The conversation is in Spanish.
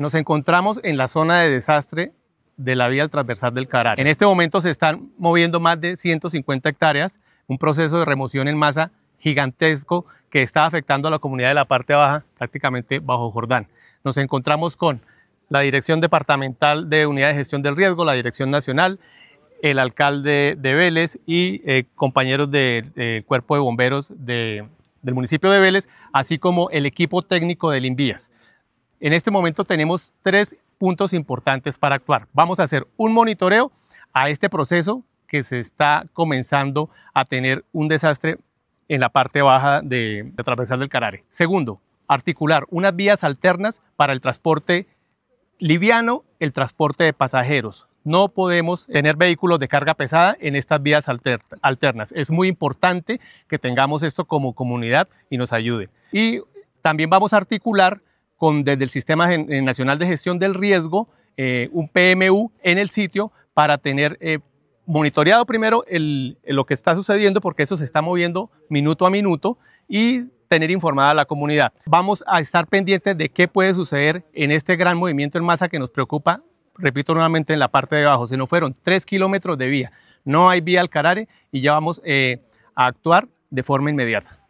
Nos encontramos en la zona de desastre de la vía transversal del Carare. En este momento se están moviendo más de 150 hectáreas, un proceso de remoción en masa gigantesco que está afectando a la comunidad de la parte baja, prácticamente bajo Jordán. Nos encontramos con la Dirección Departamental de Unidad de Gestión del Riesgo, la Dirección Nacional, el alcalde de Vélez y compañeros del Cuerpo de Bomberos del municipio de Vélez, así como el equipo técnico del INVIAS. En este momento tenemos 3 puntos importantes para actuar. Vamos a hacer un monitoreo a este proceso que se está comenzando a tener un desastre en la parte baja de transversal del Carare. Segundo, articular unas vías alternas para el transporte liviano, el transporte de pasajeros. No podemos tener vehículos de carga pesada en estas vías alternas. Es muy importante que tengamos esto como comunidad y nos ayude. Y también vamos a articular desde el Sistema Nacional de Gestión del Riesgo, un PMU en el sitio para tener monitoreado primero lo que está sucediendo, porque eso se está moviendo minuto a minuto, y tener informada a la comunidad. Vamos a estar pendientes de qué puede suceder en este gran movimiento en masa que nos preocupa, repito nuevamente, en la parte de abajo. Se nos fueron 3 kilómetros de vía, no hay vía al Carare y ya vamos a actuar de forma inmediata.